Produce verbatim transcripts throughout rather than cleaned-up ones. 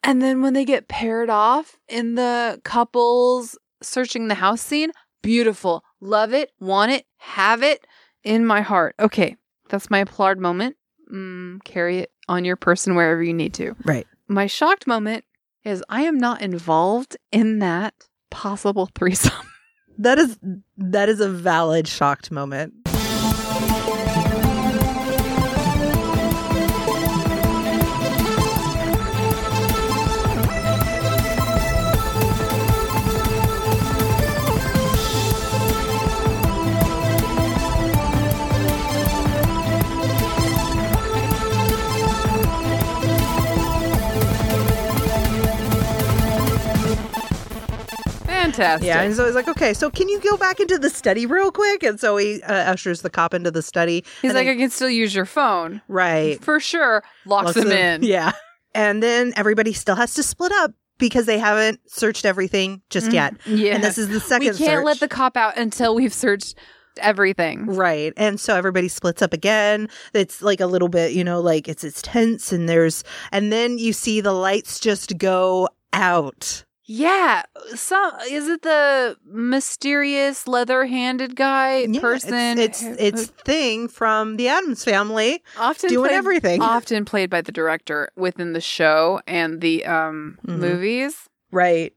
And then when they get paired off in the couples searching the house scene, beautiful. Love it. Want it. Have it in my heart. Okay. That's my applaud moment. Mm, carry it on your person wherever you need to. Right. My shocked moment is I am not involved in that possible threesome. That is that is a valid shocked moment. Fantastic. Yeah, and so he's like, okay, so can you go back into the study real quick? And so he uh, ushers the cop into the study. He's like, then, I can still use your phone. Right. For sure. Locks, Locks him them- in. Yeah. And then everybody still has to split up because they haven't searched everything just yet. Yeah. And this is the second We can't search. let the cop out until we've searched everything. Right. And so everybody splits up again. It's like a little bit, you know, like it's it's tense and there's and then you see the lights just go out. Yeah. Some is it the mysterious leather-handed guy Yeah, person? It's it's, it's Thing from the Addams Family often doing played, everything. Often played by the director within the show and the um Mhm. movies. Right.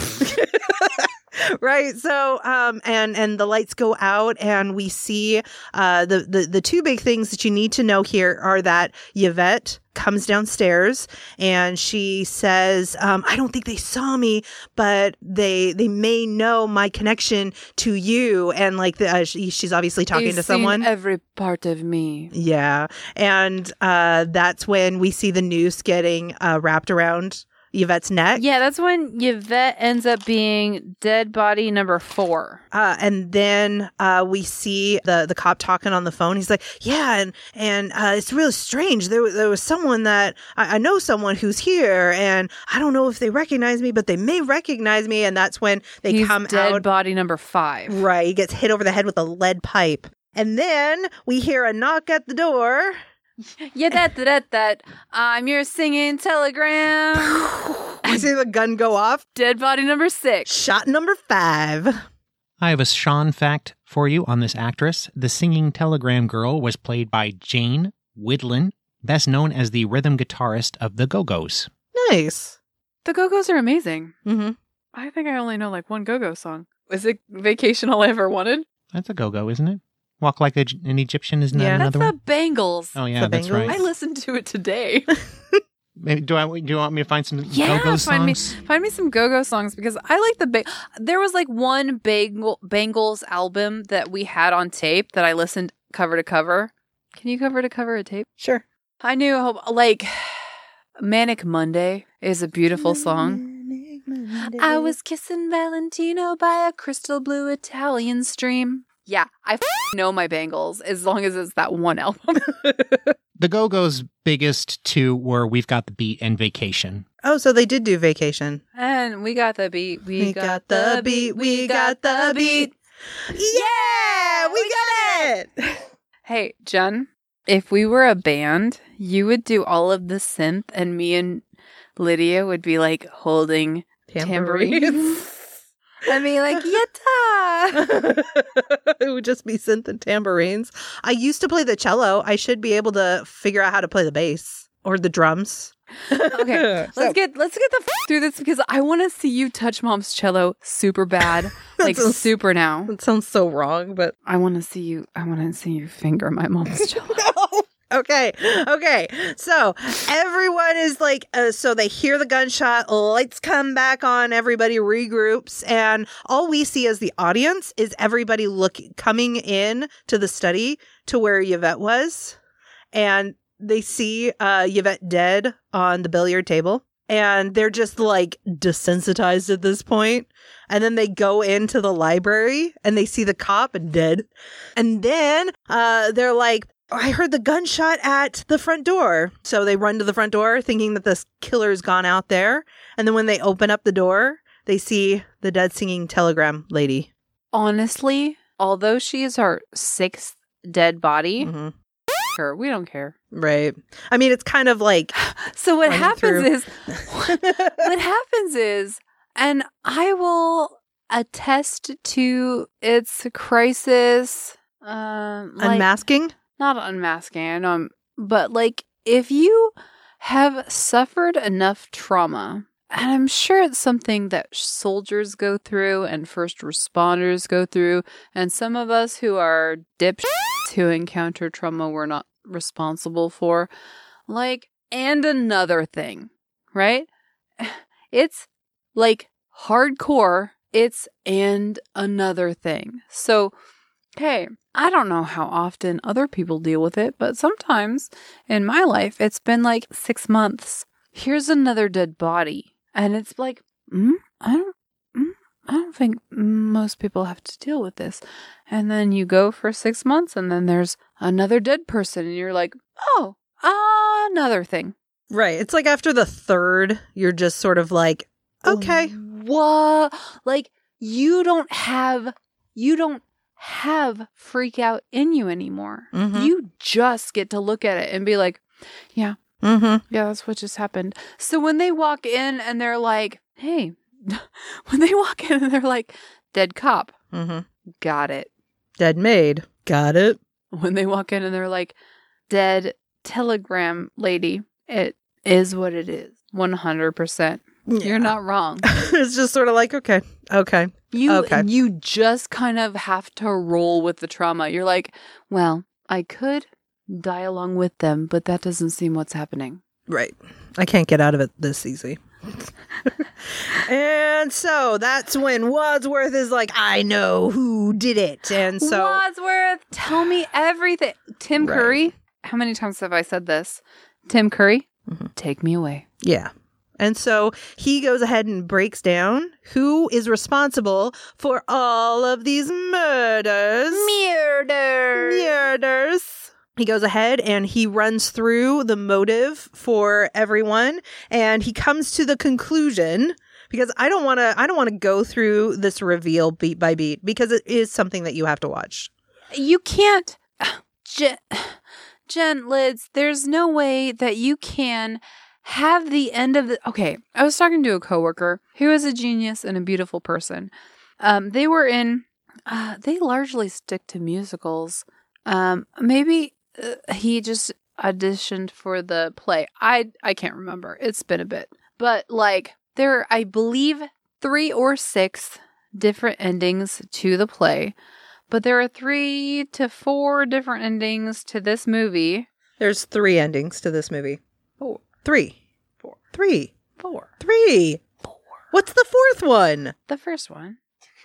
Right. So, um, and, and the lights go out and we see, uh, the, the, the two big things that you need to know here are that Yvette comes downstairs and she says, um, I don't think they saw me, but they, they may know my connection to you. And like, the, uh, she, she's obviously talking He's to seen someone. every part of me. Yeah. And, uh, that's when we see the noose getting, uh, wrapped around Yvette's neck. Yeah, that's when Yvette ends up being dead body number four. Uh, and then uh, we see the, the cop talking on the phone. He's like, yeah, and and uh, it's really strange. There, there was someone that, I, I know someone who's here, and I don't know if they recognize me, but they may recognize me. And that's when they He's come dead out. body number five. Right. He gets hit over the head with a lead pipe. And then we hear a knock at the door. Yeah, that, that, that. I'm your singing telegram. We see the gun go off. Dead body number six. Shot number five. I have a Sean fact for you on this actress. The singing telegram girl was played by Jane Widlin, best known as the rhythm guitarist of the Go-Go's. Nice. The Go-Go's are amazing. Mm-hmm. I think I only know like one Go-Go song. Was it Vacation All I Ever Wanted? That's a Go-Go, isn't it? Walk Like a, an Egyptian, isn't Yeah. that That's another the one? Bangles. Oh, yeah, The that's Bangles? right. I listened to it today. Maybe, do, I, do you want me to find some Yeah, Go-Go find me songs? find me some Go-Go songs because I like the ba- there was like one Bangle Bangles album that we had on tape that I listened cover to cover. Can you cover to cover a tape? Sure. I knew like Manic Monday is a beautiful song. I was kissing Valentino by a crystal blue Italian stream. Yeah, I f- know my Bangles as long as it's that one album. The Go-Go's biggest two were We've Got the Beat and Vacation. Oh, so they did do Vacation. And we got the beat. We, We got the beat. We got the beat. Yeah, we got it. Hey, Jen, if we were a band, you would do all of the synth and me and Lydia would be like holding tambourines. I'd be like, yatta! It would just be synth and tambourines. I used to play the cello. I should be able to figure out how to play the bass or the drums. Okay, So- let's get let's get the f- through this because I want to see you touch Mom's cello super bad, like sounds- super now. That sounds so wrong, but I want to see you. I want to see you finger my mom's cello. okay. Okay. So everyone is like, uh, so they hear the gunshot, lights come back on, everybody regroups. And all we see as the audience is everybody look coming in to the study to where Yvette was. And they see uh, Yvette dead on the billiard table. And they're just like desensitized at this point. And then they go into the library and they see the cop and dead. And then uh, they're like, I heard the gunshot at the front door. So they run to the front door thinking that this killer's gone out there. And then when they open up the door, they see the dead singing telegram lady. Honestly, although she is our sixth dead body, Mm-hmm. her. We don't care. Right. I mean, it's kind of like So what running happens through. is, what happens is, and I will attest to its crisis, um, like, unmasking. not unmasking, I know, I'm- but like if you have suffered enough trauma, and I'm sure it's something that soldiers go through and first responders go through, and some of us who are dipshits who encounter trauma we're not responsible for, like, and another thing, right? It's like hardcore, it's and another thing. So, hey, I don't know how often other people deal with it, but sometimes in my life, it's been like six months. Here's another dead body. And it's like, mm, I don't, mm, I don't think most people have to deal with this. And then you go for six months and then there's another dead person and you're like, oh, another thing. Right. It's like after the third, you're just sort of like, okay. What? Like, you don't have, you don't have freak out in you anymore. Mhm. You just get to look at it and be like, yeah, Mm-hmm. yeah, that's what just happened. So when they walk in and they're like, hey, when they walk in and they're like, dead cop, Mm-hmm. got it. Dead maid. Got it. When they walk in and they're like, dead telegram lady, it is what it is. one hundred percent. You're not wrong. It's just sort of like, okay. Okay. You Okay. you just kind of have to roll with the trauma. You're like, well, I could die along with them, but that doesn't seem what's happening. Right. I can't get out of it this easy. And so that's when Wadsworth is like, I know who did it. And so, Wadsworth, tell me everything. Tim Right. Curry. How many times have I said this? Tim Curry, Mhm. take me away. yeah. And so he goes ahead and breaks down who is responsible for all of these murders. Murder. Murders. He goes ahead and he runs through the motive for everyone, and he comes to the conclusion, because I don't want to I don't want to go through this reveal beat by beat, because it is something that you have to watch. You can't, Jen, Jen Lids, there's no way that you can have the end of the, okay, I was talking to a coworker who is a genius and a beautiful person. Um, they were in, uh, they largely stick to musicals. Um, maybe uh, he just auditioned for the play. I, I can't remember. It's been a bit. But like, there are, I believe, three or six different endings to the play. But there are three to four different endings to this movie. There's three endings to this movie. Four. Three. Four. Three. Four. Three. Four. What's the fourth one? The first one.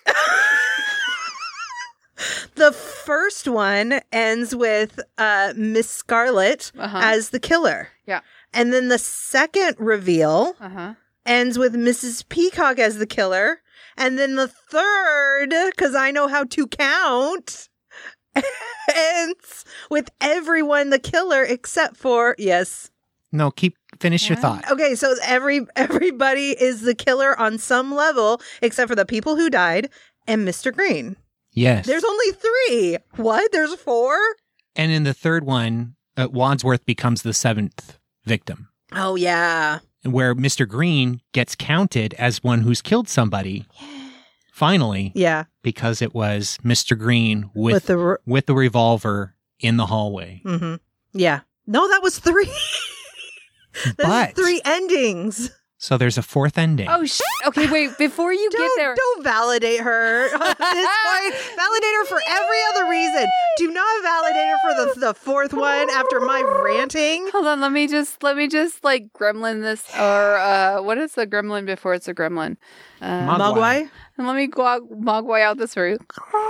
The first one ends with uh, Miss Scarlet Uh-huh. as the killer. Yeah. And then the second reveal Uh-huh. ends with Missus Peacock as the killer. And then the third, because I know how to count, ends with everyone the killer except for, yes. No, keep finish your What? thought. Okay, so every everybody is the killer on some level except for the people who died and Mister Green. Yes. There's only three. What? There's four? And in the third one, uh, Wadsworth becomes the seventh victim, Oh, yeah. where Mister Green gets counted as one who's killed somebody. Finally, Yeah. because it was Mister Green with With the. r- with the revolver in the hallway. Mm-hmm. Yeah. No, that was three. That's But three endings. so there's a fourth ending. Oh, sh- okay, wait, before you get Don't, there. don't validate her at this point. Validate her for every other reason. Do not validate her for the, the fourth one after my ranting. Hold on, let me just, let me just like gremlin this, or uh, what is a gremlin before it's a gremlin? Uh, Mogwai. Mogwai? and let me go mogwai out this for you.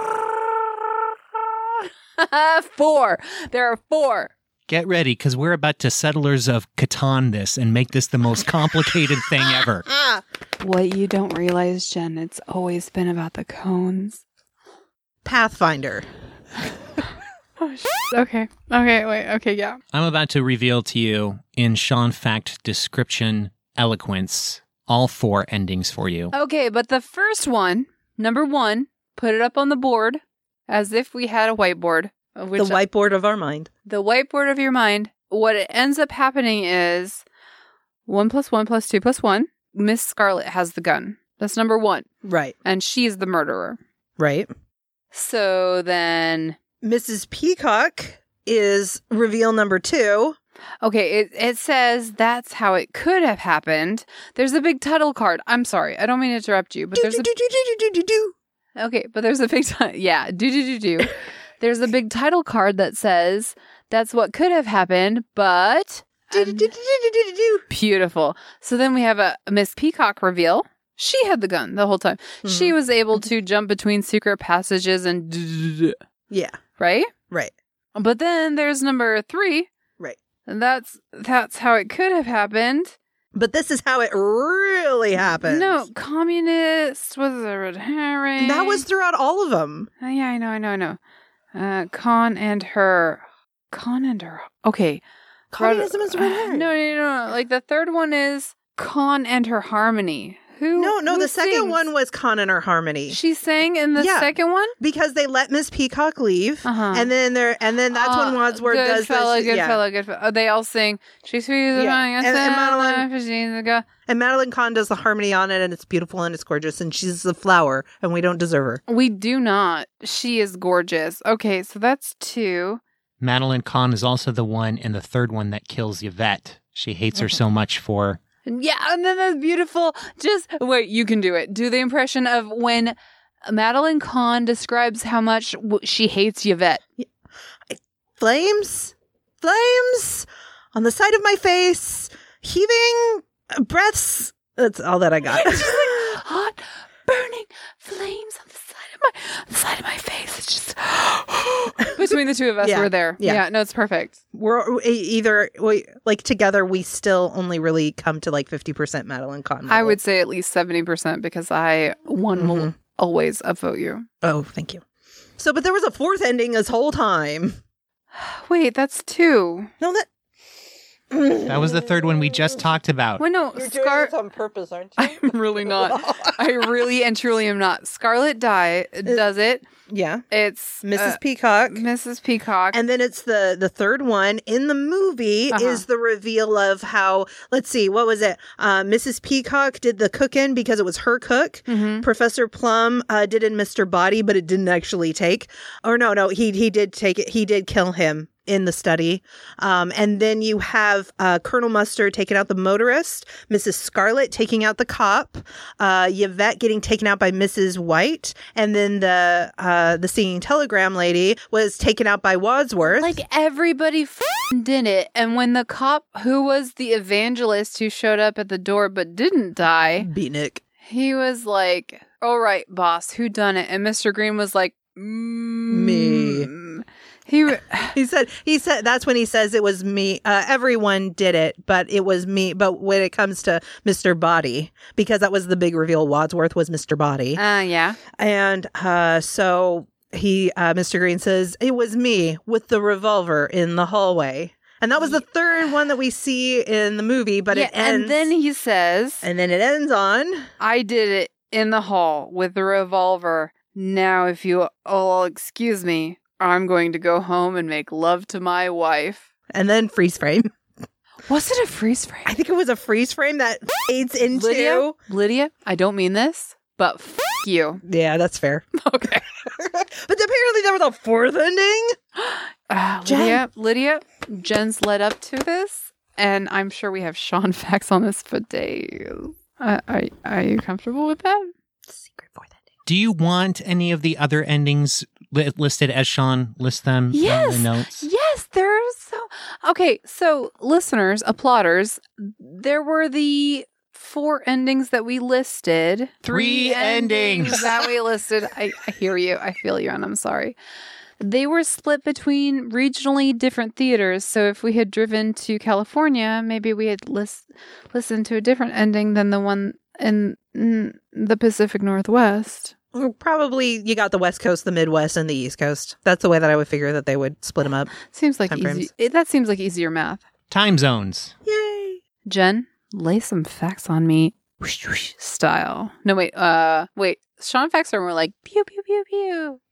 Four. There are four. Get ready, because we're about to Settlers of Catan this and make this the most complicated thing ever. Ah. What you don't realize, Jen, it's always been about the cones. Pathfinder. Oh, sh- okay. Okay, wait. Okay, yeah. I'm about to reveal to you in Sean Fact description eloquence all four endings for you. Okay, but the first one, number one, put it up on the board as if we had a whiteboard. Which, the whiteboard of our mind. the whiteboard of your mind. What it ends up happening is one plus one plus two plus one. Miss Scarlet has the gun. That's number one. Right. And she's the murderer. Right. So then... Missus Peacock is reveal number two. Okay, it, it says that's how it could have happened. There's a big title card. I'm sorry. I don't mean to interrupt you, but there's a... Do, do, do, do, do, do. Okay, but there's a big... Ti- yeah, do, do, do, do. There's a big title card that says that's what could have happened, but... Do, do, do, do, do, do, do. Beautiful. So then we have a, a Miss Peacock reveal. She had the gun the whole time. Mm-hmm. She was able to jump between secret passages and... Yeah. Right? Right. But then there's number three. Right. And that's that's how it could have happened. But this is how it really happened. No, communist was a red herring. That was throughout all of them. Uh, yeah, I know, I know, I know. Uh, Con and her... Con and her... Okay. Communism is a red herring. No, no, no, no. Like the third one is Con and her harmony. Who? No, no, who the second sings? one was Con and her harmony. She sang in the Yeah. second one? Because they let Miss Peacock leave, Uh-huh. and then there, and then that's when Uh, Wadsworth good does fella, this. good yeah. fella, good fella. Oh, they all sing. She's sweet as a Yeah. honey, And- and Madeline- Madeline. And Madeline Kahn does the harmony on it, and it's beautiful and it's gorgeous, and she's the flower, and we don't deserve her. We do not. She is gorgeous. Okay, so that's two. Madeline Kahn is also the one in the third one that kills Yvette. She hates her so much for... Yeah, and then that's beautiful. Just wait, you can do it. Do the impression of when Madeline Kahn describes how much w- she hates Yvette. Flames, flames on the side of my face, heaving breaths. That's all that I got. It's just like hot, burning flames on the side of my the side of my face. It's just between the two of us, Yeah, we're there. yeah. Yeah, no, it's perfect. We're e- either we like together. We still only really come to like fifty percent Madeline Kahn. I level. would say at least seventy percent because I one will Mhm. always upvote you. Oh, thank you. So, but there was a fourth ending this whole time. Wait, that's two. No, that That was the third one we just talked about. Wait, no, Scar. on purpose, aren't you? I'm really not. I really and truly am not. Scarlet die does it. Yeah, It's Missus uh, Peacock. Missus Peacock. And then it's the the third one in the movie Uh-huh. is the reveal of how, let's see, what was it? Uh, Missus Peacock did the cooking because it was her cook. Mhm. Professor Plum uh, did in Mister Body, but it didn't actually take. Or no, no, he he did take it. He did kill him in the study. Um, and then you have uh, Colonel Mustard taking out the motorist, Missus Scarlet taking out the cop, uh, Yvette getting taken out by Missus White, and then the uh, the singing telegram lady was taken out by Wadsworth. Like everybody f- did it. And when the cop who was the evangelist who showed up at the door but didn't die, Beatnik. he was like, all right, boss, who done it? And Mister Green was like, mm, Me. He w- He said, he said, that's when he says it was me. Uh, everyone did it, but it was me. But when it comes to Mister Body, because that was the big reveal, Wadsworth was Mister Body. uh, yeah. And uh, so he, uh, Mister Green says, it was me with the revolver in the hallway. And that was the third one that we see in the movie, but yeah, it ends. and then he says, and then it ends on. I did it in the hall with the revolver. Now, if you all excuse me, I'm going to go home and make love to my wife. And then freeze frame. Was it a freeze frame? I think it was a freeze frame that fades into. Lydia, Lydia, I don't mean this, but f- you. Yeah, that's fair. Okay. But apparently there was a fourth ending. Uh, Jen. Lydia, Lydia, Jen's led up to this, and I'm sure we have Sean facts on this for days. Uh, are, are you comfortable with that? Secret fourth ending. Do you want any of the other endings li- listed as Sean lists them Yes. in the notes? Yes, there are so... Okay, so listeners, applauders, there were the four endings that we listed. Three endings. that we listed. I, I hear you. I feel you, and I'm sorry. They were split between regionally different theaters. So if we had driven to California, maybe we had lis- listened to a different ending than the one in, in the Pacific Northwest. Well, probably you got the West Coast, the Midwest, and the East Coast. That's the way that I would figure that they would split them up. Seems like Time easy. frames. It, that seems like easier math. Time zones. Yay! Jen, lay some facts on me, whoosh, whoosh, style. No, wait, uh, wait. Sean facts are more like pew pew pew pew. Yeah.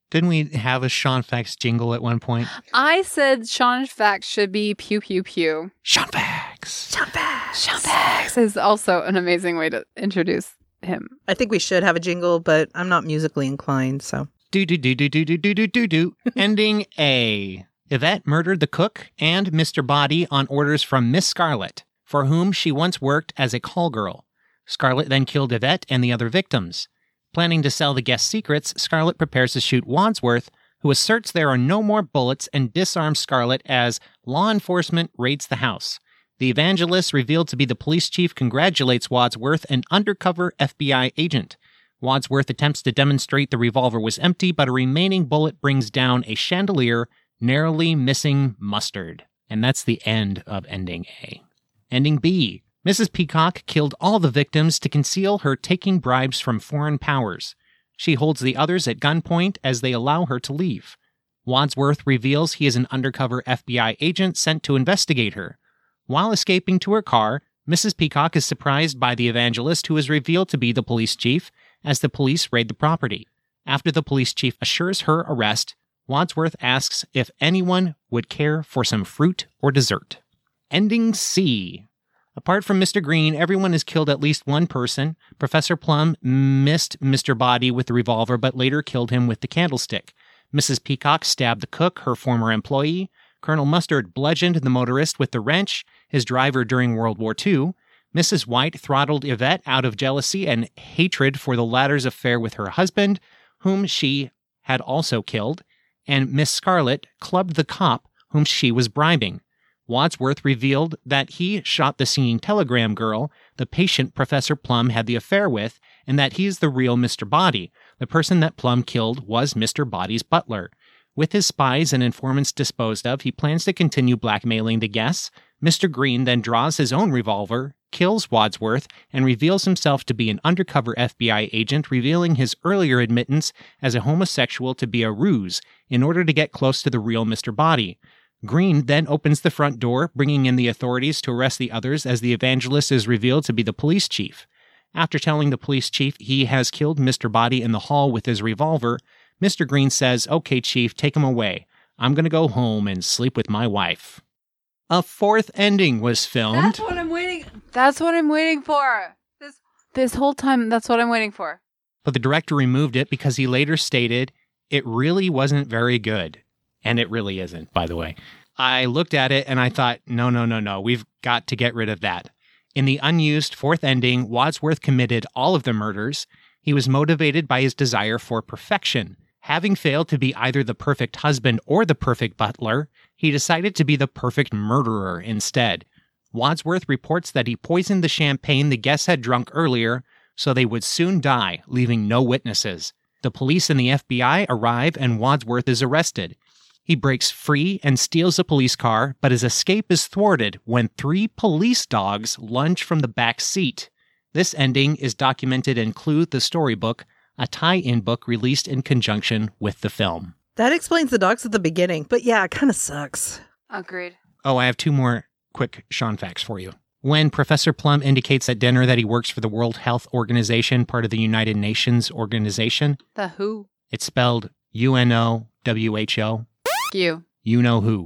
Didn't we have a Sean Fax jingle at one point? I said Sean Fax should be pew pew pew. Sean Fax. Sean Fax. Sean Fax is also an amazing way to introduce him. I think we should have a jingle, but I'm not musically inclined, so. Do do do do do do do do do do. Ending A. Yvette murdered the cook and Mister Body on orders from Miss Scarlet, for whom she once worked as a call girl. Scarlet then killed Yvette and the other victims. Planning to sell the guest's secrets, Scarlet prepares to shoot Wadsworth, who asserts there are no more bullets and disarms Scarlet as law enforcement raids the house. The evangelist, revealed to be the police chief, congratulates Wadsworth, an undercover F B I agent. Wadsworth attempts to demonstrate the revolver was empty, but a remaining bullet brings down a chandelier, narrowly missing Mustard. And that's the end of Ending A. Ending B. Missus Peacock killed all the victims to conceal her taking bribes from foreign powers. She holds the others at gunpoint as they allow her to leave. Wadsworth reveals he is an undercover F B I agent sent to investigate her. While escaping to her car, Missus Peacock is surprised by the evangelist, who is revealed to be the police chief, as the police raid the property. After the police chief assures her arrest, Wadsworth asks if anyone would care for some fruit or dessert. Ending C. Apart from Mister Green, everyone has killed at least one person. Professor Plum missed Mister Body with the revolver, but later killed him with the candlestick. Missus Peacock stabbed the cook, her former employee. Colonel Mustard bludgeoned the motorist with the wrench, his driver during World War Two. Missus White throttled Yvette out of jealousy and hatred for the latter's affair with her husband, whom she had also killed. And Miss Scarlet clubbed the cop whom she was bribing. Wadsworth revealed that he shot the singing telegram girl, the patient Professor Plum had the affair with, and that he's the real Mister Body. The person that Plum killed was Mister Body's butler. With his spies and informants disposed of, he plans to continue blackmailing the guests. Mister Green then draws his own revolver, kills Wadsworth, and reveals himself to be an undercover F B I agent, revealing his earlier admittance as a homosexual to be a ruse in order to get close to the real Mister Body. Green then opens the front door, bringing in the authorities to arrest the others as the evangelist is revealed to be the police chief. After telling the police chief he has killed Mister Body in the hall with his revolver, Mister Green says, "Okay, chief, take him away. I'm going to go home and sleep with my wife." A fourth ending was filmed. That's what I'm waiting. That's what I'm waiting for. This this whole time, that's what I'm waiting for. But the director removed it because he later stated it really wasn't very good. And it really isn't, by the way. I looked at it and I thought, no, no, no, no, we've got to get rid of that. In the unused fourth ending, Wadsworth committed all of the murders. He was motivated by his desire for perfection. Having failed to be either the perfect husband or the perfect butler, he decided to be the perfect murderer instead. Wadsworth reports that he poisoned the champagne the guests had drunk earlier, so they would soon die, leaving no witnesses. The police and the F B I arrive and Wadsworth is arrested. He breaks free and steals a police car, but his escape is thwarted when three police dogs lunge from the back seat. This ending is documented in Clue the Storybook, a tie-in book released in conjunction with the film. That explains the dogs at the beginning, but yeah, it kind of sucks. Agreed. Oh, I have two more quick Sean facts for you. When Professor Plum indicates at dinner that he works for the World Health Organization, part of the United Nations organization, The Who. it's spelled U N O W H O. You. You know who.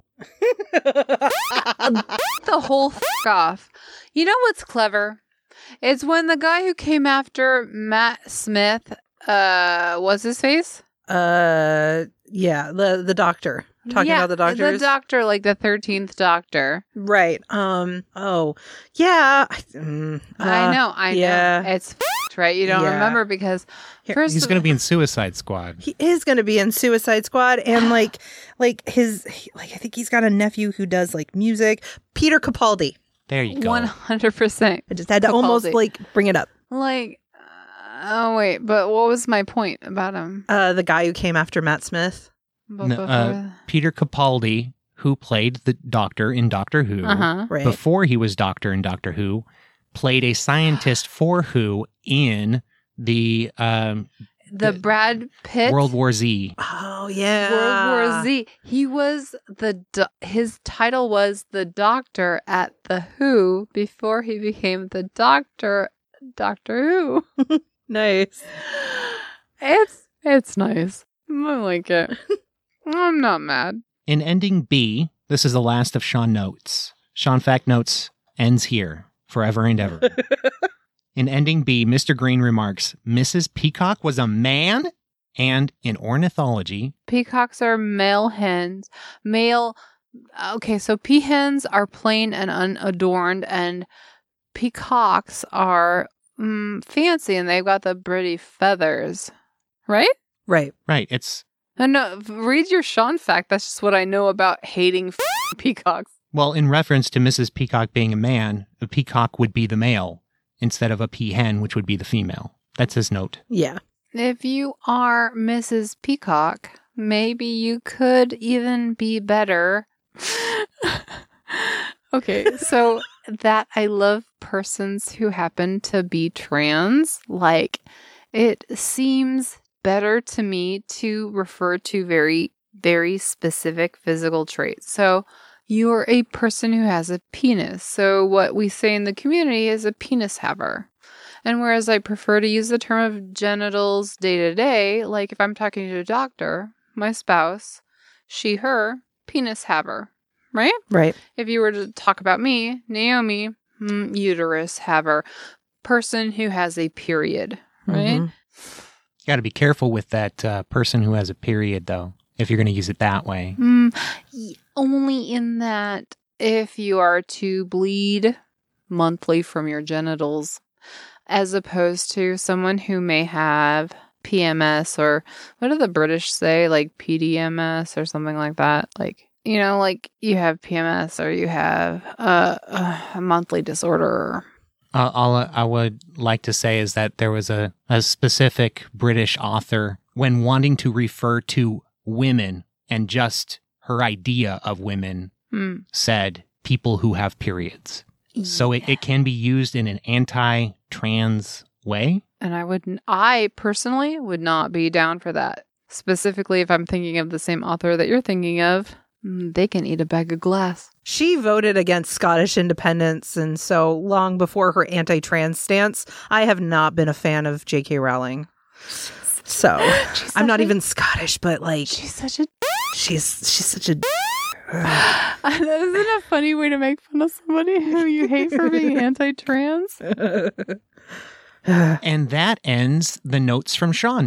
The whole f off. You know what's clever? It's when the guy who came after Matt Smith, uh, what's his face? Uh, yeah, the the doctor. Talking yeah, about the doctors. The doctor, like the thirteenth doctor. Right. Um. Oh, yeah. I, mm, uh, I know. I yeah. know. It's f***ed, right? You don't Yeah. remember because Here, first He's of- going to be in Suicide Squad. He is going to be in Suicide Squad, and like, like his, like I think he's got a nephew who does like music. Peter Capaldi. There you go. one hundred percent. I just had to almost Capaldi. like bring it up. Like, uh, oh wait, but what was my point about him? Uh, the guy who came after Matt Smith. Bu- No, bu- uh, Peter Capaldi, who played the Doctor in Doctor Who, uh-huh. Right. before he was Doctor in Doctor Who, played a scientist for Who in the um, The Brad Pitt World War Z. Oh yeah. World War Z. He was the do- his title was the Doctor at the Who before he became the Doctor Doctor Who. Nice. It's it's nice. I like it. I'm not mad. In ending B, this is the last of Sean Notes. Sean Fact Notes ends here, forever and ever. In ending B, Mister Green remarks, Missus Peacock was a man? And in ornithology, Peacocks are male hens. Male, okay, so peahens are plain and unadorned, and peacocks are mm, fancy, and they've got the pretty feathers. Right? Right. right, it's, Uh, no, read your Sean fact. That's just what I know about hating f- peacocks. well, in reference to Missus Peacock being a man, a peacock would be the male instead of a peahen, which would be the female. That's his note. Yeah. If you are Missus Peacock, maybe you could even be better. Okay, so that I love persons who happen to be trans. Like, it seems better to me to refer to very, very specific physical traits. So you're a person who has a penis. So what we say in the community is a penis haver. And whereas I prefer to use the term of genitals day to day, like if I'm talking to a doctor, my spouse, she, her, penis haver, right? Right. If you were to talk about me, Naomi, mm, uterus haver, person who has a period, right? Mhm. Got to be careful with that uh, person who has a period, though, if you're going to use it that way. Mm, y- only in that if you are to bleed monthly from your genitals, as opposed to someone who may have P M S, or what do the British say, like P D M S or something like that? Like, you know, like you have P M S or you have uh, a monthly disorder. Uh, all I would like to say is that there was a, a specific British author, when wanting to refer to women and just her idea of women, Hmm. said people who have periods. So it, Yeah. it can be used in an anti-trans way. And I wouldn't, I personally would not be down for that. Specifically, if I'm thinking of the same author that you're thinking of, mm, they can eat a bag of glass. She voted against Scottish independence, and so long before her anti-trans stance, I have not been a fan of J K. Rowling. So She's I'm such not a- even Scottish, but like She's such a. she's she's such a. That isn't a funny way to make fun of somebody who you hate for being anti-trans. And that ends the notes from Sean.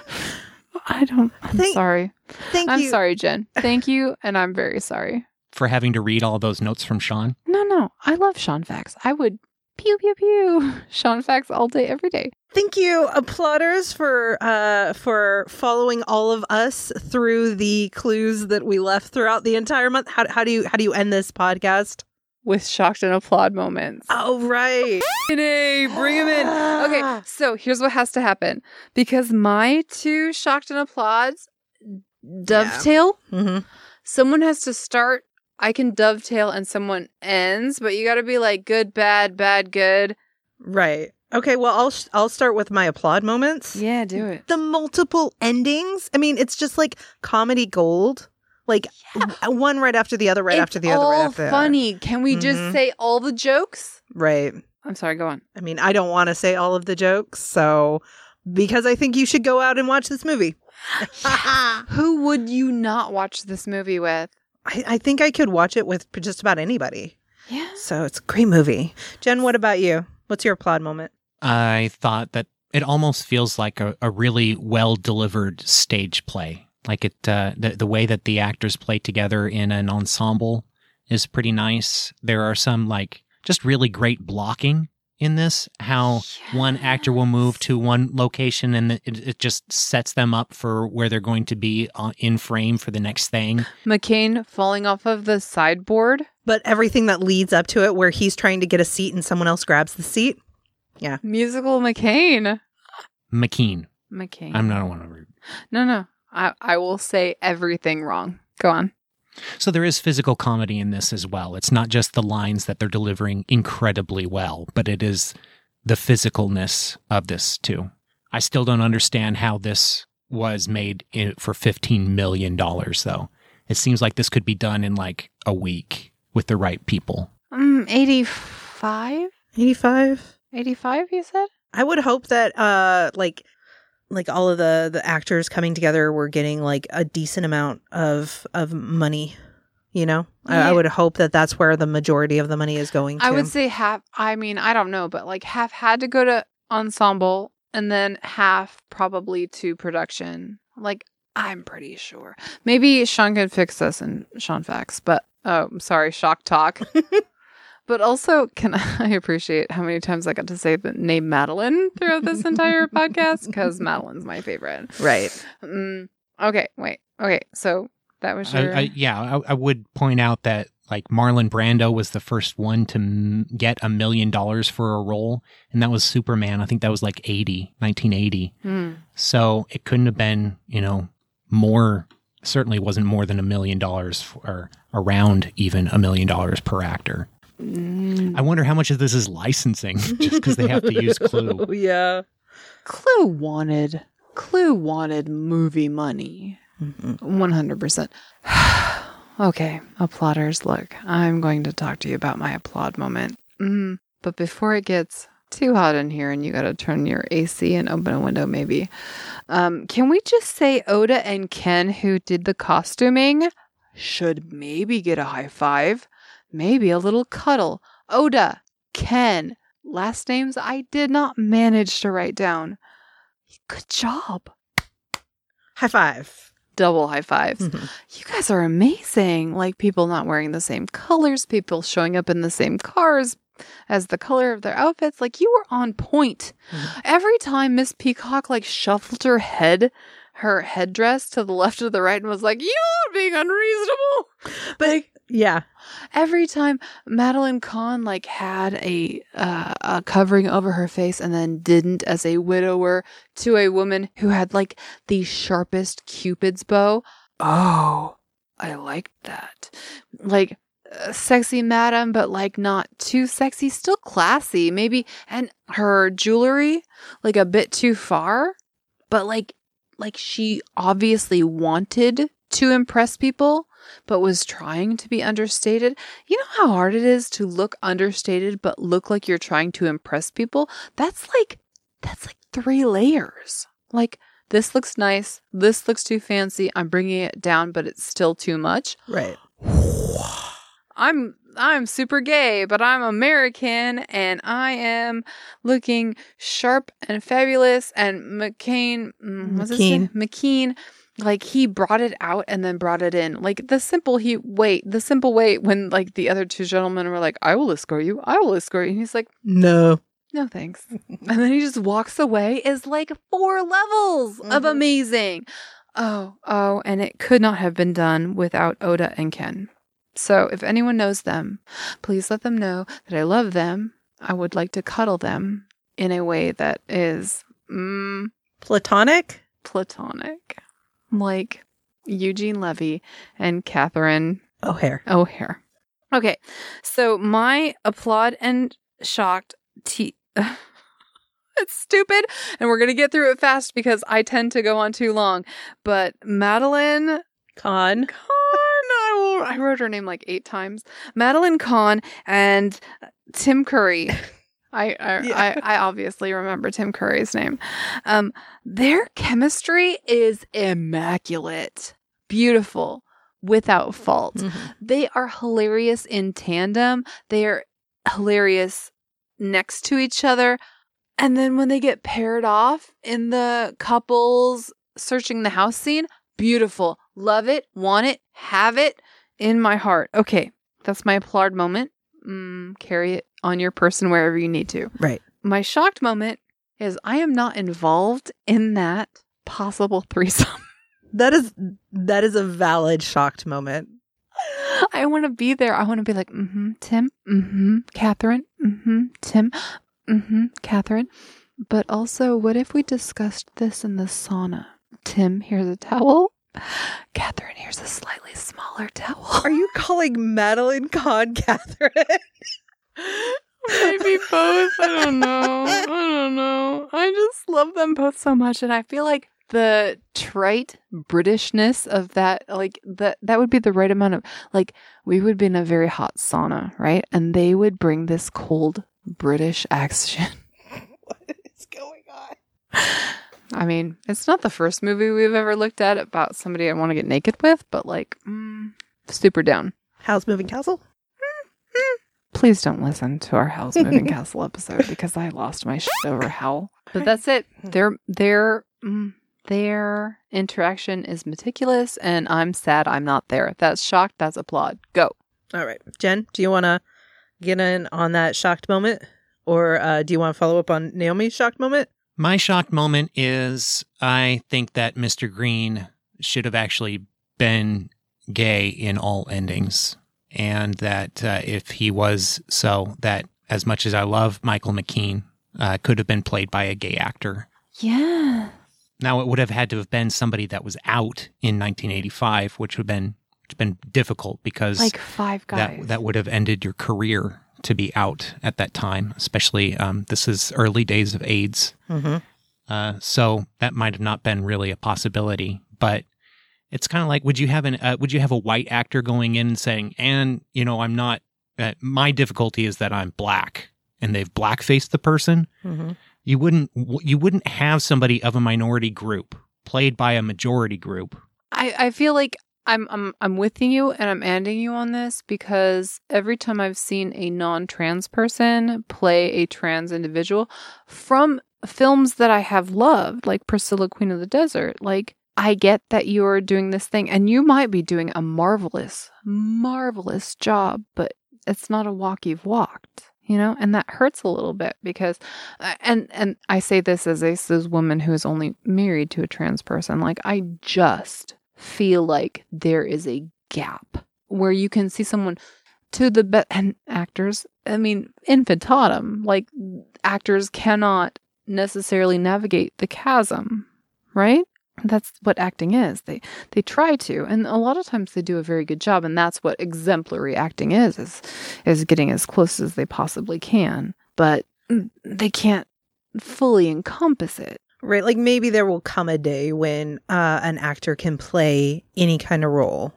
I don't. I'm Thank- sorry. Thank I'm you. sorry, Jen. Thank you, and I'm very sorry. For having to read all those notes from Sean. No, no, I love Sean facts. I would pew pew pew Sean facts all day, every day. Thank you, applauders, for uh for following all of us through the clues that we left throughout the entire month. How how do you how do you end this podcast? With shocked and applaud moments. Oh right. Hey, bring him in. Okay, so here's what has to happen. Because my two shocked and applauds dovetail, Mm-hmm. someone has to start. I can dovetail and someone ends, but you got to be like good, bad, bad, good. Right. Okay. Well, I'll sh- I'll start with my applaud moments. Yeah, do it. The multiple endings. I mean, it's just like comedy gold. Like w- one right after the other, right It's after the other, all right after the other. funny. Can we just Mhm. say all the jokes? Right. I'm sorry, go on. I mean, I don't want to say all of the jokes, so because I think you should go out and watch this movie. Who would you not watch this movie with? I, I think I could watch it with just about anybody. Yeah. So it's a great movie. Jen, what about you? What's your applaud moment? I thought that it almost feels like a, a really well-delivered stage play. Like it, uh, the, the way that the actors play together in an ensemble is pretty nice. There are some like just really great blocking in this, how one actor will move to one location and it, it just sets them up for where they're going to be on, in frame for the next thing. McCain falling off of the sideboard. But everything that leads up to it, where he's trying to get a seat and someone else grabs the seat. Musical McCain. McKean. McCain. I'm not one of them. No, no. I, I will say everything wrong. Go on. So there is physical comedy in this as well. It's not just the lines that they're delivering incredibly well, but it is the physicalness of this too. I still don't understand how this was made in, for fifteen million dollars though. It seems like this could be done in like a week with the right people. Um, eighty-five? eighty-five? eighty-five, you said? I would hope that, uh, like, like all of the the actors coming together were getting like a decent amount of of money. You know, I, Yeah. I would hope that that's where the majority of the money is going to. I would say half. I mean, I don't know, but like half had to go to ensemble and then half probably to production. Like, I'm pretty sure. Maybe Sean could fix us in Sean Facts, but oh, I'm sorry, Shock Talk. But also, can I appreciate how many times I got to say the name Madeline throughout this entire podcast? Because Madeline's my favorite. Right. Mm, okay, wait. Okay, so that was your... I, I, yeah, I, I would point out that like Marlon Brando was the first one to m- get a million dollars for a role, and that was Superman. I think that was like eighty, nineteen eighty. Hmm. So it couldn't have been, you know, more. Certainly wasn't more than a million dollars, or around even a million dollars per actor. Mm. I wonder how much of this is licensing, just because they have to use Clue. Yeah. Clue wanted... Clue wanted movie money. Mm-hmm. one hundred percent. Okay, applauders, look, I'm going to talk to you about my applaud moment. Mm, but before it gets too hot in here and you got to turn your A C and open a window maybe, um, can we just say Oda and Ken, who did the costuming, should maybe get a high five? Maybe a little cuddle. Oda, Ken, last names I did not manage to write down. Good job. High five. Double high fives. Mhm. You guys are amazing. Like people not wearing the same colors, people showing up in the same cars as the color of their outfits. Like you were on point. Mhm. Every time Miss Peacock like shuffled her head, her headdress to the left or the right and was like, you're being unreasonable. But Like, yeah. every time Madeline Kahn like had a uh, a covering over her face and then didn't as a widower to a woman who had like the sharpest Cupid's bow. Oh, I liked that. Like uh, sexy madam, but like not too sexy, still classy maybe. And her jewelry like a bit too far, but like like she obviously wanted to impress people, but was trying to be understated. You know how hard it is to look understated, but look like you're trying to impress people? That's like, that's like three layers. Like, this looks nice. This looks too fancy. I'm bringing it down, but it's still too much. Right. I'm, I'm super gay, but I'm American and I am looking sharp and fabulous. And McCain, mm, what's his name? McKean. Like he brought it out and then brought it in. Like the simple he wait, the simple wait when like the other two gentlemen were like, I will escort you. I will escort you. And he's like, No. no, thanks. And then he just walks away is like four levels of Mhm. amazing. Oh, oh, and it could not have been done without Oda and Ken. So if anyone knows them, please let them know that I love them. I would like to cuddle them in a way that is mm, Platonic? platonic. Like Eugene Levy and Catherine O'Hare. O'Hare. Okay, so my applaud and shocked t- it's stupid, and we're going to get through it fast because I tend to go on too long. But Madeline Kahn. Kahn, I, will, I wrote her name like eight times. Madeline Kahn and Tim Curry. I I, Yeah. I I obviously remember Tim Curry's name. Um, their chemistry is immaculate, beautiful, without fault. Mhm. They are hilarious in tandem. They are hilarious next to each other. And then when they get paired off in the couples searching the house scene, beautiful. Love it, want it, have it in my heart. Okay, that's my applaud moment. Mm, carry it on your person wherever you need to. Right. My shocked moment is I am not involved in that possible threesome. That is that is a valid shocked moment. I want to be there. I want to be like, mm-hmm, Tim, mm-hmm, Catherine, mm-hmm, Tim, mm-hmm, Catherine. But also, what if we discussed this in the sauna? Tim, here's a towel. Catherine, here's a slightly smaller towel. Are you calling Madeline Kahn Catherine? Maybe both. I don't know. I don't know. I just love them both so much. And I feel like the trite Britishness of that, like, that that would be the right amount of, like, we would be in a very hot sauna, right? And they would bring this cold British accent. What is going on? I mean, it's not the first movie we've ever looked at about somebody I want to get naked with, but like, mm, super down. Howl's Moving Castle? Please don't listen to our Howl's Moving Castle episode because I lost my shit over Howl. But that's it. Their their mm, their interaction is meticulous, and I'm sad I'm not there. That's shocked. That's applaud. Go. All right. Jen, do you want to get in on that shocked moment? Or uh, do you want to follow up on Naomi's shocked moment? My shocked moment is I think that Mister Green should have actually been gay in all endings. And that uh, if he was so, that as much as I love Michael McKean, uh, could have been played by a gay actor. Yeah. Now, it would have had to have been somebody that was out in nineteen eighty-five, which would have been, which would have been difficult because like five guys. That, that would have ended your career to be out at that time, especially um, this is early days of AIDS. Mm-hmm. Uh, so that might have not been really a possibility, but it's kind of like, would you have an, uh, would you have a white actor going in and saying, and, you know, I'm not, uh, my difficulty is that I'm black, and they've blackfaced the person. Mm-hmm. You wouldn't, you wouldn't have somebody of a minority group played by a majority group. I, I feel like I'm, I'm, I'm with you and I'm ending you on this because every time I've seen a non-trans person play a trans individual from films that I have loved, like Priscilla, Queen of the Desert, like, I get that you're doing this thing and you might be doing a marvelous, marvelous job, but it's not a walk you've walked, you know, and that hurts a little bit because, uh, and, and I say this as a cis woman who is only married to a trans person. Like, I just feel like there is a gap where you can see someone to the best, and actors, I mean, infinitum, like actors cannot necessarily navigate the chasm, right? That's what acting is. They they try to, and a lot of times they do a very good job, and that's what exemplary acting is, is is getting as close as they possibly can. But they can't fully encompass it. Right, like maybe there will come a day when uh, an actor can play any kind of role,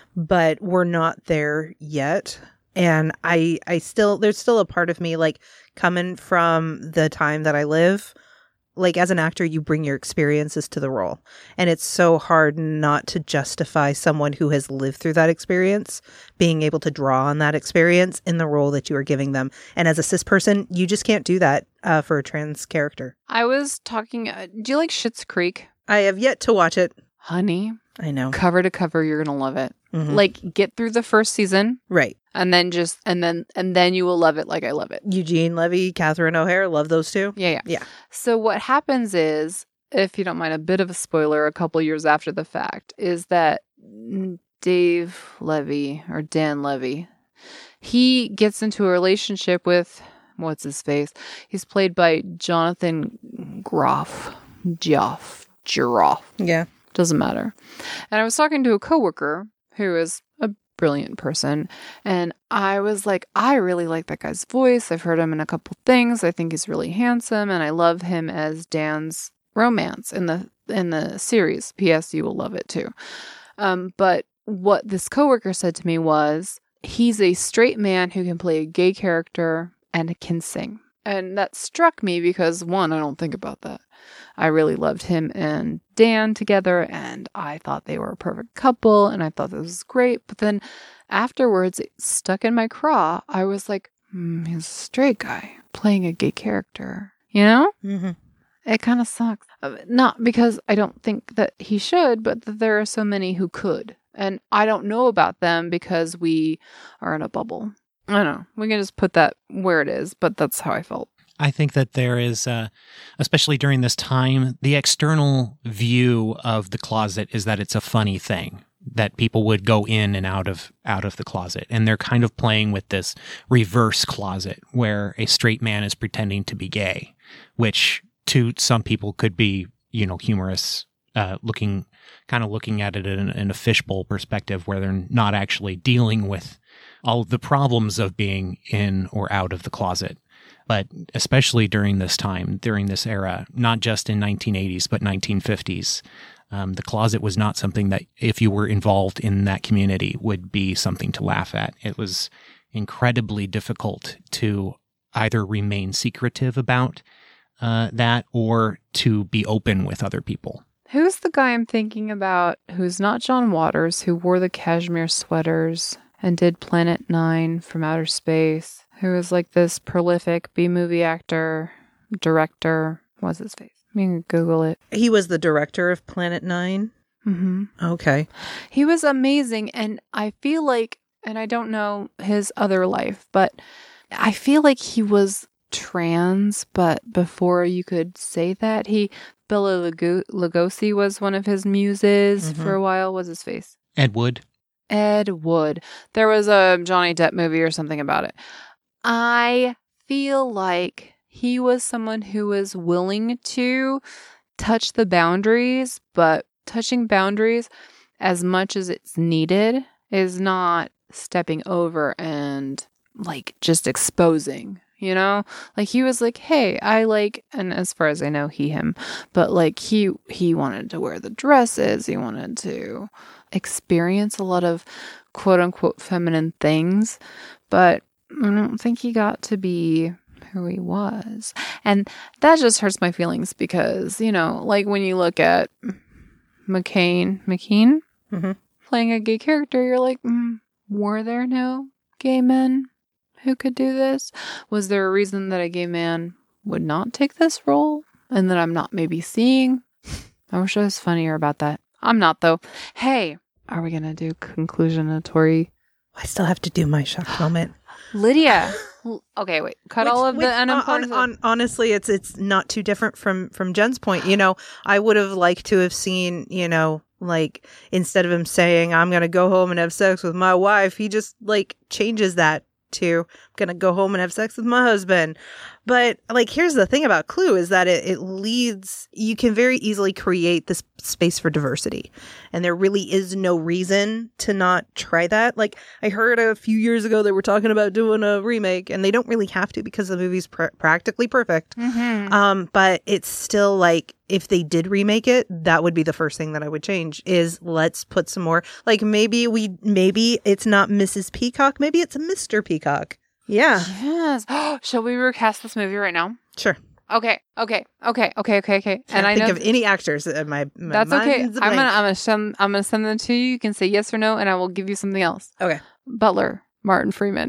but we're not there yet. And I I still, there's still a part of me, like, coming from the time that I live, like, as an actor, you bring your experiences to the role. And it's so hard not to justify someone who has lived through that experience being able to draw on that experience in the role that you are giving them. And as a cis person, you just can't do that uh, for a trans character. I was talking, uh, do you like Schitt's Creek? I have yet to watch it. Honey, I know. cover to cover, you're going to love it. Mhm. Like, get through the first season. Right. And then just, and then, and then you will love it like I love it. Eugene Levy, Catherine O'Hara, love those two. Yeah, yeah. Yeah. So what happens is, if you don't mind a bit of a spoiler, a couple years after the fact, is that Dave Levy, or Dan Levy, he gets into a relationship with, what's his face? He's played by Jonathan Groff. Joff. Giroff. Yeah. Doesn't matter. And I was talking to a coworker who is a brilliant person, and I was like, I really like that guy's voice. I've heard him in a couple things. I think he's really handsome, and I love him as Dan's romance in the in the series. P S. You will love it too. Um, but what this coworker said to me was, he's a straight man who can play a gay character and can sing. And that struck me because, one, I don't think about that. I really loved him and Dan together, and I thought they were a perfect couple, and I thought this was great. But then afterwards, it stuck in my craw. I was like, hmm, he's a straight guy playing a gay character, you know? Mm-hmm. It kind of sucks. Uh, Not because I don't think that he should, but that there are so many who could. And I don't know about them because we are in a bubble. I don't know. We can just put that where it is, but that's how I felt. I think that there is, uh, especially during this time, the external view of the closet is that it's a funny thing, that people would go in and out of out of the closet. And they're kind of playing with this reverse closet where a straight man is pretending to be gay, which to some people could be, you know, humorous, uh, looking kind of looking at it in, in a fishbowl perspective where they're not actually dealing with all of the problems of being in or out of the closet. But especially during this time, during this era, not just in nineteen eighties, but nineteen fifties, um, the closet was not something that, if you were involved in that community, would be something to laugh at. It was incredibly difficult to either remain secretive about uh, that or to be open with other people. Who's the guy I'm thinking about who's not John Waters, who wore the cashmere sweaters and did Planet Nine from outer space, who is like this prolific B-movie actor, director? What's his face? I mean, Google it. He was the director of Planet Nine. Mm-hmm. Okay. He was amazing, and I feel like, and I don't know his other life, but I feel like he was trans, but before you could say that, he... Bela Lugo- Lugosi was one of his muses Mhm. for a while. What's his face? Ed Wood. Ed Wood. There was a Johnny Depp movie or something about it. I feel like he was someone who was willing to touch the boundaries, but touching boundaries as much as it's needed is not stepping over and like just exposing. You know, like he was like, hey, I like, and as far as I know, he, him, but like he, he wanted to wear the dresses. He wanted to experience a lot of quote unquote feminine things, but I don't think he got to be who he was. And that just hurts my feelings because, you know, like when you look at McCain, McKean Mhm. playing a gay character, you're like, mm, were there no gay men who could do this? Was there a reason that a gay man would not take this role and that I'm not maybe seeing? I wish I was funnier about that. I'm not, though. Hey, are we going to do conclusionatory? I still have to do my shock moment. Lydia. L- Okay, wait. Cut Which- all of which, the unimportant. on, on, honestly, it's it's not too different from from Jen's point. You know, I would have liked to have seen, you know, like instead of him saying, I'm going to go home and have sex with my wife, he just like changes that to I'm gonna go home and have sex with my husband. But like here's the thing about Clue is that it, it leads you can very easily create this space for diversity, and there really is no reason to not try that. Like I heard a few years ago they were talking about doing a remake, and they don't really have to because the movie's pr- practically perfect. Mhm. Um, but it's still like if they did remake it, that would be the first thing that I would change is let's put some more, like maybe we, maybe it's not Missus Peacock, maybe it's Mister Peacock. Yeah, Yes. Shall we recast this movie right now? sure. Okay. Okay. Okay. Okay. Okay. Okay. Can't And I think know of any actors in my, my that's okay. I'm mind's a gonna blank. I'm gonna send I'm gonna send them to you. You can say yes or no, and I will give you something else. Okay. Butler, Martin Freeman.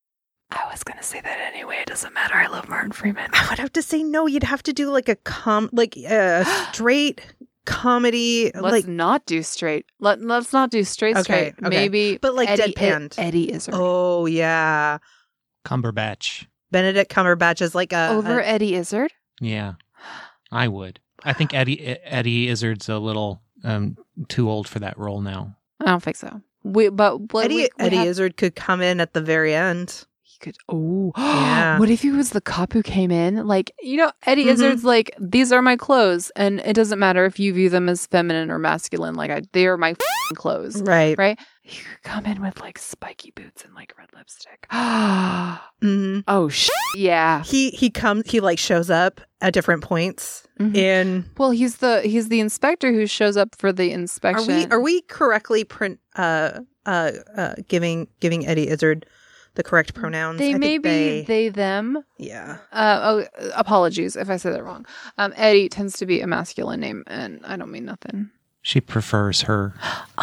I was gonna say that anyway. It doesn't matter. I love Martin Freeman. I would have to say no. You'd have to do like a com, like a straight comedy, Let's like not do straight. Let Let's not do straight. Okay, Straight. okay. Maybe, But, like, Eddie, deadpanned. Ed- Eddie Izzard oh yeah, Cumberbatch. Benedict Cumberbatch is like a over a- Eddie Izzard. Yeah, I would. I think Eddie Eddie Izzard's a little um, too old for that role now. I don't think so. We but, but Eddie we, we Eddie have- Izzard could come in at the very end. He could. Oh, Yeah. What if he was the cop who came in? Like, you know, Eddie Mhm. Izzard's like, these are my clothes, and it doesn't matter if you view them as feminine or masculine. Like, I, they are my f***ing clothes, Right. right? He could come in with like spiky boots and like red lipstick. oh hmm sh! Yeah. He he comes. He like shows up at different points Mhm. in. Well, he's the he's the inspector who shows up for the Are inspection. we are we correctly print uh uh uh giving giving Eddie Izzard the correct pronouns? They I may think be they, they them. yeah. Uh, oh, apologies if I say that wrong. Um, Eddie tends to be a masculine name, and I don't mean nothing. She prefers her.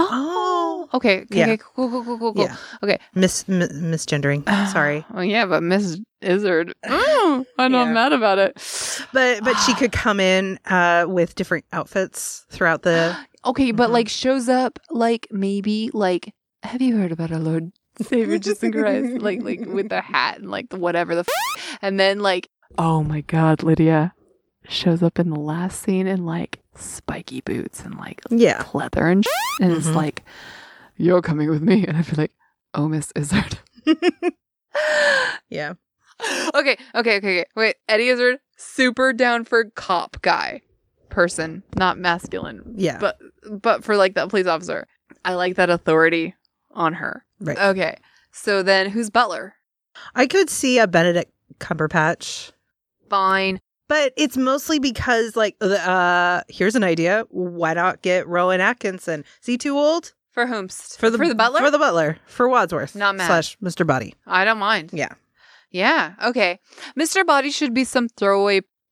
Oh. Okay. Okay. Yeah. okay, Cool. Cool. Cool. Cool. Cool. Yeah. Okay. Mis, mi- misgendering. Sorry. Oh yeah, but Miss Izzard. Mm, I'm not Yeah. mad about it. But but she could come in uh with different outfits throughout the Okay, but Mhm. like shows up like maybe like have you heard about our Lord Savior Jesus Christ? Like like with the hat and like the whatever the f- and then like oh my God, Lydia shows up in the last scene in like spiky boots and like yeah. leather and sh- and it's Mhm. like you're coming with me and I'd be like oh Miss Izzard. Yeah. Okay, okay, okay, okay. Wait, Eddie Izzard, super down for cop guy person, not masculine. Yeah. But but for like that police officer. I like that authority on her. Right. Okay. So then who's Butler? I could see a Benedict Cumberbatch. Fine. But it's mostly because, like, uh, here's an idea. Why not get Rowan Atkinson? Is he too old? For whomst? For the, for the butler? For the butler. For Wadsworth. Not mad. Slash Mister Body. I don't mind. Yeah. Yeah. Okay. Mister Body should be some throwaway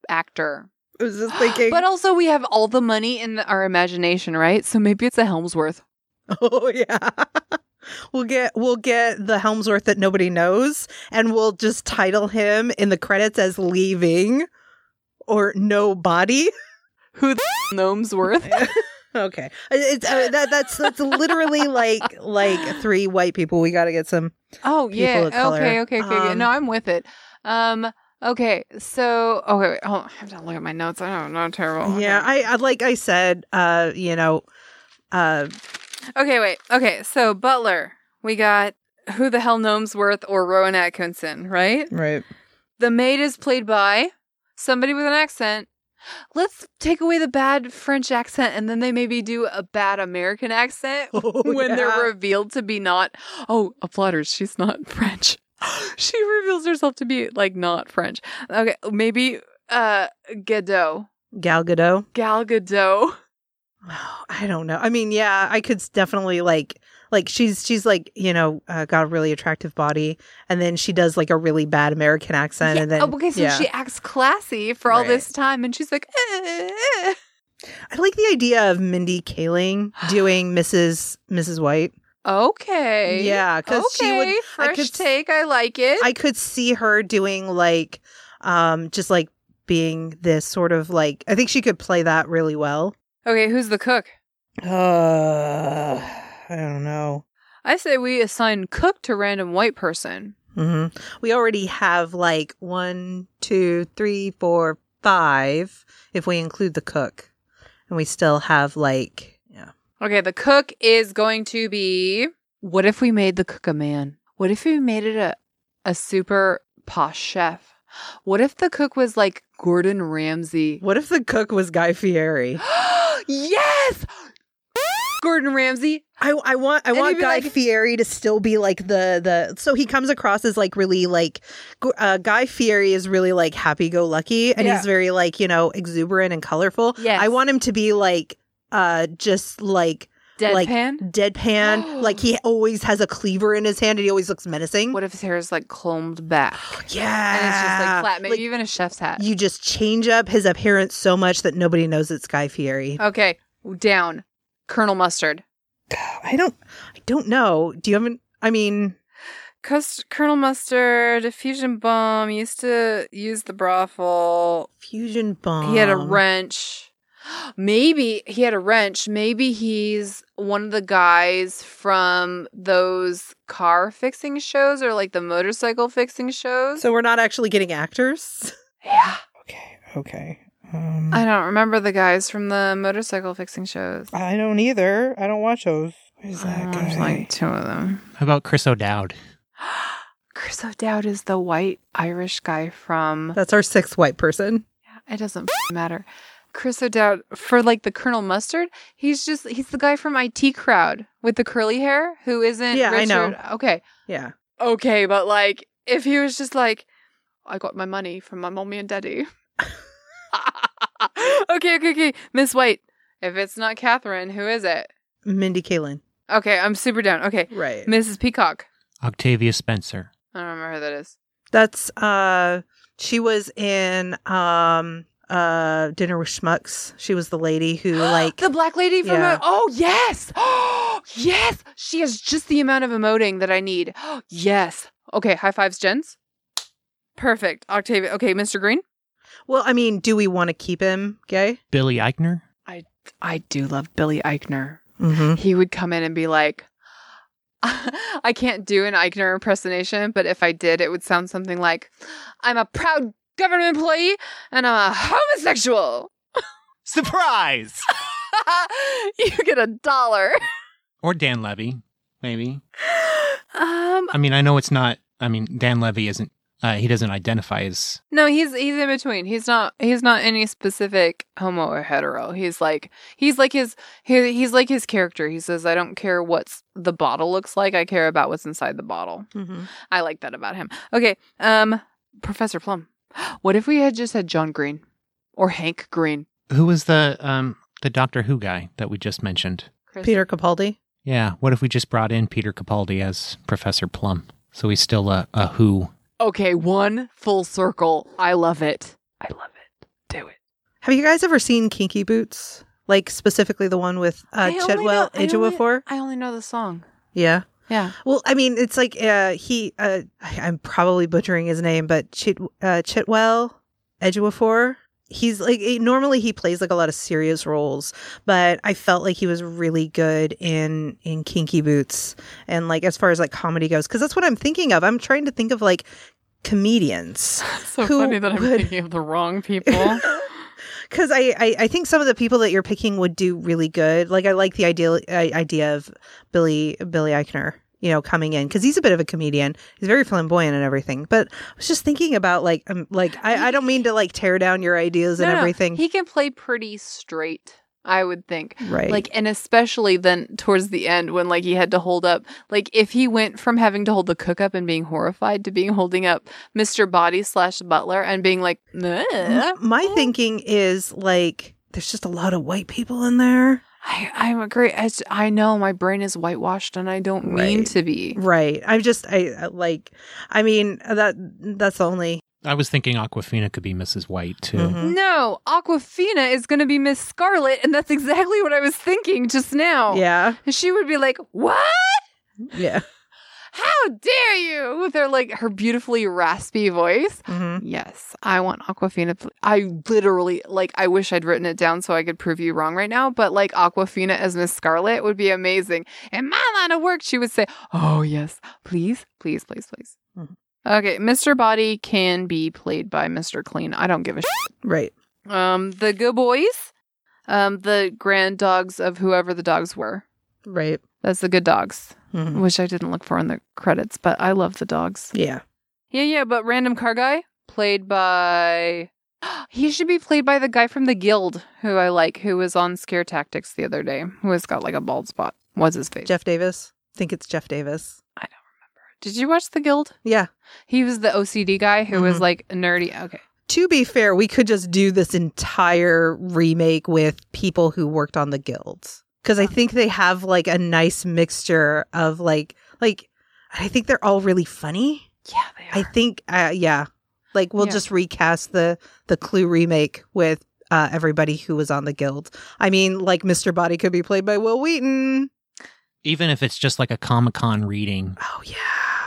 actor. I was just thinking. But also, we have all the money in the, our imagination, right? So maybe it's a Helmsworth. Oh yeah. We'll get we'll get the Helmsworth that nobody knows, and we'll just title him in the credits as leaving or no body. Who the Gnomesworth? Okay, it's uh, that that's that's literally like like three white people. We got to get some. Oh people yeah. of color. Okay. Okay. Okay. okay. Um, No, I'm with it. Um. Okay. So. Okay. Wait, hold on. I have to look at my notes. I don't know. Terrible. Yeah, I, I like I said. Uh, you know. Uh, Okay. Wait. Okay. So Butler. We got who the hell Gnomesworth or Rowan Atkinson, right? right. The maid is played by somebody with an accent. Let's take away the bad French accent and then they maybe do a bad American accent Oh, when yeah. they're revealed to be not. Oh, applauders. She's not French. She reveals herself to be like not French. Okay. Maybe uh Gadot. Gal Gadot. Gal Gadot. Oh, I don't know. I mean, yeah, I could definitely like like she's she's like you know uh, got a really attractive body, and then she does like a really bad American accent, Yeah, and then oh, okay, so yeah. she acts classy for all Right. this time and she's like, eh, eh. I like the idea of Mindy Kaling doing Missus Missus White. Okay. Yeah, because okay. she would. I Fresh could take. I like it. I could see her doing like, um, just like being this sort of like. I think she could play that really well. Okay, who's the cook? Uh, I don't know. I say we assign cook to random white person. hmm We already have like one, two, three, four, five, if we include the cook, and we still have like, yeah. Okay, the cook is going to be. What if we made the cook a man? What if we made it a a super posh chef? What if the cook was like Gordon Ramsay? What if the cook was Guy Fieri? Yes, Gordon Ramsay. I, I want I And want he'd be Guy like- Fieri to still be like the the so he comes across as like really like g- uh, Guy Fieri is really like happy go lucky, and Yeah. he's very like you know exuberant and colorful. Yes. I want him to be like uh just like like Deadpan. deadpan, like he always has a cleaver in his hand and he always looks menacing. What if his hair is like combed back Yeah, and it's just like flat? Maybe Like, even a chef's hat. you just change up his appearance so much that nobody knows it's Guy Fieri. Okay, down. Colonel Mustard. I don't I don't know. Do you have an I mean Cust- Colonel Mustard, Fusion Bomb, used to use the brothel. fusion bomb. He had a wrench. Maybe he had a wrench. Maybe he's one of the guys from those car fixing shows or like the motorcycle fixing shows. So we're not actually getting actors? Yeah. Okay, okay. Um, I don't remember the guys from the motorcycle fixing shows. I don't either. I don't watch those. Who's that Oh, guy? there's like two of them. How about Chris O'Dowd? Chris O'Dowd is the white Irish guy from. That's our sixth white person. It doesn't f- matter. Chris O'Dowd for like the Colonel Mustard. He's just he's the guy from I T Crowd with the curly hair who isn't. Yeah, I Richard. know. Okay, Yeah. okay, but like if he was just like, I got my money from my mommy and daddy. okay, okay, okay. Miss White. If it's not Catherine, who is it? Mindy Kaling. Okay, I'm super down. Okay, Right. Missus Peacock. Octavia Spencer. I don't remember who that is. That's uh she was in um uh Dinner with Schmucks. She was the lady who like The black lady from Yeah. a- oh yes, yes, she has just the amount of emoting that I need. Yes. Okay, high fives, Jens. Perfect, Octavia. Okay, Mister Green. Well, I mean, do we want to keep him gay? Billy Eichner. I do love Billy Eichner. Mm-hmm. He would come in and be like, I can't do an Eichner impersonation, but if I did, it would sound something like, I'm a proud government employee and I'm a homosexual. Surprise! You get a dollar. Or Dan Levy, maybe. Um, I mean, I know it's not. I mean, Dan Levy isn't. Uh, he doesn't identify as. no, he's he's in between. He's not he's not any specific homo or hetero. He's like he's like his he, he's like his character. He says, I don't care what's the bottle looks like. I care about what's inside the bottle. Mm-hmm. I like that about him. Okay, um, Professor Plum. What if we had just had John Green or Hank Green? Who was the um the Doctor Who guy that we just mentioned? Chris- Peter Capaldi. Yeah. What if we just brought in Peter Capaldi as Professor Plum? So he's still a, a Who. Okay, one full circle. I love it. I love it. Have you guys ever seen Kinky Boots? Like specifically the one with uh, I only Chetwell know- I only- Ejiofor? I only know the song. Yeah. Yeah. Well, I mean, it's like uh, he. Uh, I- I'm probably butchering his name, but Chit, uh, Chitwell Ejiofor. He's like he- normally he plays like a lot of serious roles, but I felt like he was really good in in Kinky Boots, and like as far as like comedy goes, because that's what I'm thinking of. I'm trying to think of like comedians. So Who funny that I'm would- thinking of the wrong people. Because I, I, I think some of the people that you're picking would do really good. Like I like the ideal uh, idea of Billy Billy Eichner, you know, coming in because he's a bit of a comedian. He's very flamboyant and everything. But I was just thinking about like um, like I, I don't mean to like tear down your ideas and No, no, everything. He can play pretty straight, I would think. Right. Like, and especially then towards the end when like he had to hold up, like if he went from having to hold the cook up and being horrified to being holding up Mister Body slash Butler and being like, "Nah." M- my thinking is like there's just a lot of white people in there. I, I'm agree. I, s- I know my brain is whitewashed and I don't mean Right. to be. Right. I'm just I I, like I mean that that's the only I was thinking Aquafina could be Missus White, too. Mhm. No, Aquafina is going to be Miss Scarlet, and that's exactly what I was thinking just now. yeah. And she would be like, "What? Yeah. How dare you?" With her like her beautifully raspy voice. hmm Yes, I want Aquafina. pl- I literally like. I wish I'd written it down so I could prove you wrong right now. But like Aquafina as Miss Scarlet would be amazing. In my line of work, she would say, "Oh yes, please, please, please, please." Mhm. Okay, Mister Body can be played by Mister Clean. I don't give a shit. Right. Um, the Good Boys, um, the grand dogs of whoever the dogs were. Right. That's the Good Dogs, Mhm. which I didn't look for in the credits, but I love the dogs. Yeah. Yeah, yeah, but Random Car Guy, played by... He should be played by the guy from The Guild, who I like, who was on Scare Tactics the other day, who has got like a bald spot. What's his face? Jeff Davis. I think it's Jeff Davis. Did you watch The Guild? Yeah. He was the O C D guy who was Mhm. like nerdy. Okay. To be fair, we could just do this entire remake with people who worked on the guilds. Because I think they have like a nice mixture of like, like, I think they're all really funny. Yeah, they I think, uh, yeah. Like we'll Yeah. just recast the, the Clue remake with uh, everybody who was on the guild. I mean, like Mister Body could be played by Will Wheaton. Even if it's just like a Comic-Con reading. Oh, yeah.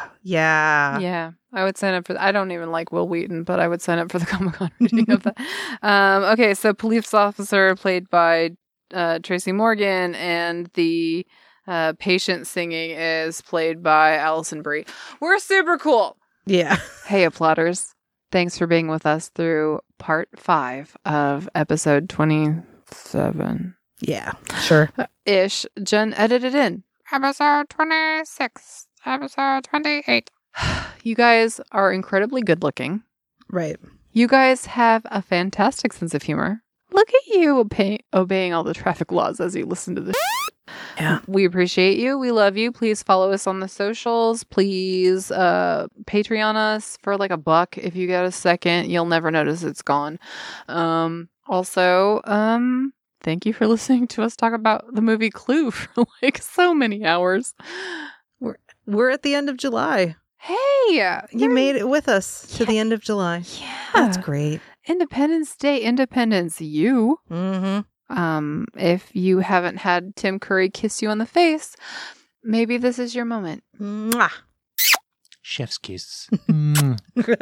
Yeah. Yeah, I would sign up for. I don't even like Will Wheaton, but I would sign up for the Comic Con reading of that. Um, okay, so police officer played by uh, Tracy Morgan, and the uh, patient singing is played by Allison Brie. We're super cool. Yeah. Hey, applauders! Thanks for being with us through part five of episode twenty-seven Yeah. Sure. ish. Jen edited in episode twenty-six. Episode twenty-eight. You guys are incredibly good looking. Right. You guys have a fantastic sense of humor. Look at you obey- obeying all the traffic laws as you listen to this. Yeah. We appreciate you. We love you. Please follow us on the socials. Please uh, Patreon us for like a buck if you get a second. You'll never notice it's gone. Um, also, um, thank you for listening to us talk about the movie Clue for like so many hours. We're at the end of July. Hey, You you're- made it with us to the end of July. Yeah, That's great. Independence Day, Independence You. Mm-hmm. Um, if you haven't had Tim Curry kiss you on the face, maybe this is your moment. Mwah. Chef's kiss. Mm.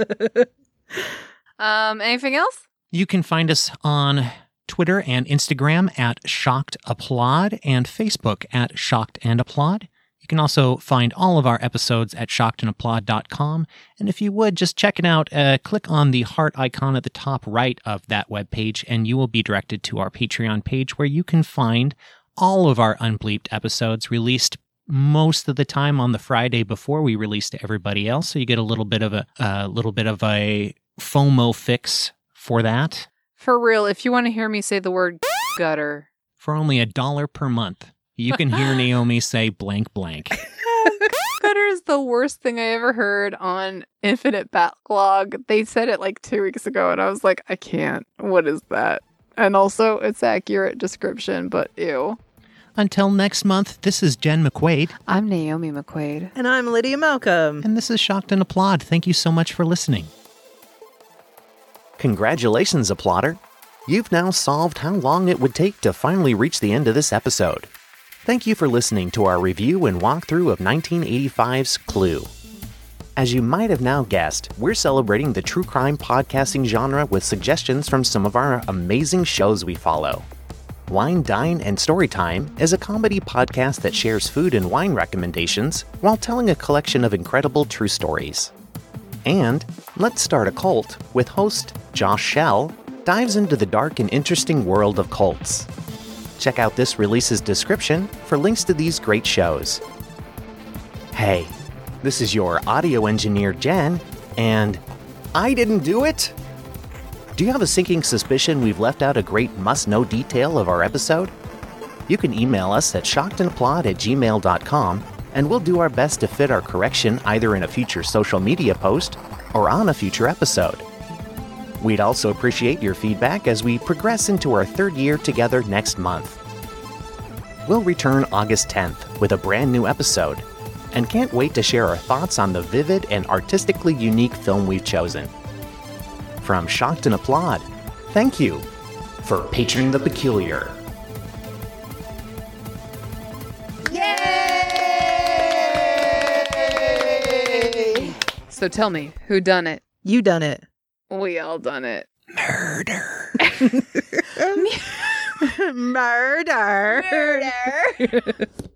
Um, anything else? You can find us on Twitter and Instagram at Shocked Applaud and Facebook at Shocked and Applaud. You can also find all of our episodes at shocked and applaud dot com. And if you would, just check it out. Uh, click on the heart icon at the top right of that webpage, and you will be directed to our Patreon page where you can find all of our unbleeped episodes released most of the time on the Friday before we release to everybody else. So you get a little bit of a, a little bit of a FOMO fix for that For real, if you want to hear me say the word gutter. for only a dollar per month. You can hear Naomi say blank blank. Gutter is the worst thing I ever heard on Infinite Backlog. They said it like two weeks ago, and I was like, I can't. What is that? And also, it's accurate description, but ew. Until next month, this is Jen McQuaid, I'm Naomi McQuaid. And I'm Lydia Malcolm. and this is Shocked and Applaud. Thank you so much for listening. Congratulations, Applauder! you've now solved how long it would take to finally reach the end of this episode. Thank you for listening to our review and walkthrough of nineteen eighty-five's Clue. As you might have now guessed, we're celebrating the true crime podcasting genre with suggestions from some of our amazing shows we follow. Wine, Dine, and Storytime is a comedy podcast that shares food and wine recommendations while telling a collection of incredible true stories. And Let's Start a Cult, with host Josh Shell, dives into the dark and interesting world of cults. Check out this release's description for links to these great shows. Hey, this is your audio engineer, Jen, and I didn't do it? Do you have a sinking suspicion we've left out a great must-know detail of our episode? You can email us at shockedandapplaud at gmail dot com, and we'll do our best to fit our correction either in a future social media post or on a future episode. We'd also appreciate your feedback as we progress into our third year together next month. We'll return August tenth with a brand new episode, and can't wait to share our thoughts on the vivid and artistically unique film we've chosen. From Shocked and Applaud, thank you for patroning the peculiar. Yay! So tell me, who done it? You done it. We all done it. Murder. Murder. Murder.